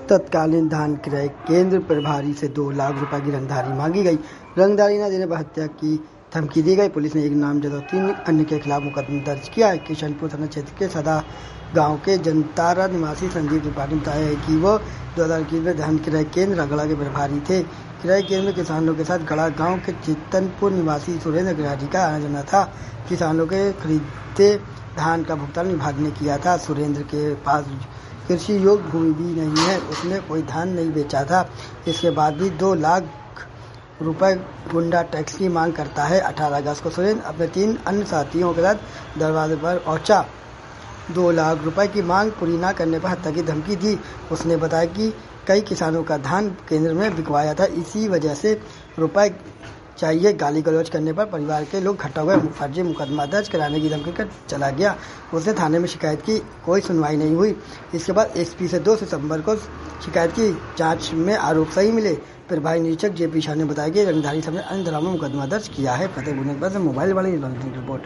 तत्कालीन धान क्रय केंद्र प्रभारी से 2 लाख रुपए की रंगदारी मांगी गई। रंगदारी न देने पर हत्या की धमकी दी गई। पुलिस ने एक नामजद और 3 अन्य के खिलाफ मुकदमा दर्ज किया है। किशनपुर थाना क्षेत्र के सदा गांव के जनतारा निवासी संदीप त्रिपाठी ने बताया है कि वो 2021 में धान क्रय केंद्र रगड़ा के प्रभारी थे। क्रय केंद्र में किसानों के साथ गड़ा गांव के चेतनपुर निवासी सुरेंद्र अग्रवाल का आना जाना था। किसानों के खरीदे धान का भुगतान विभाग ने किया था। सुरेंद्र के पास कृषि योग्य भूमि भी नहीं है, उसने कोई धान नहीं बेचा था। इसके बाद भी 2 लाख रुपए गुंडा टैक्स की मांग करता है। 18 अगस्त को सुरेंद्र अपने 3 अन्य साथियों के साथ दरवाजे पर पहुंचा। 2 लाख रुपए की मांग पूरी न करने पर हत्या की धमकी दी। उसने बताया कि कई किसानों का धान केंद्र में बिकवाया था, इसी वजह से रुपए चाहिए। गाली गलौज करने पर परिवार के लोग इकट्ठा हुए, फर्जी मुकदमा दर्ज कराने की धमकी कर चला गया। उसने थाने में शिकायत की, कोई सुनवाई नहीं हुई। इसके बाद एसपी से 2 सितंबर को शिकायत की। जांच में आरोप सही मिले। प्रभारी निरीक्षक जेपी शाह ने बताया कि रंगधारी समेत अन्य धाराओं में मुकदमा दर्ज किया है। फतेहपुर से मोबाइल वाले रिपोर्ट।